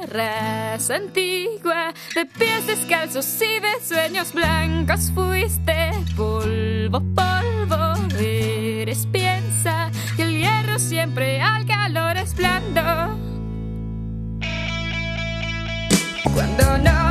raza antigua, de pies descalzos y de sueños blancos fuiste. Polvo, polvo eres, piensa que el hierro siempre al calor es blando. Cuando no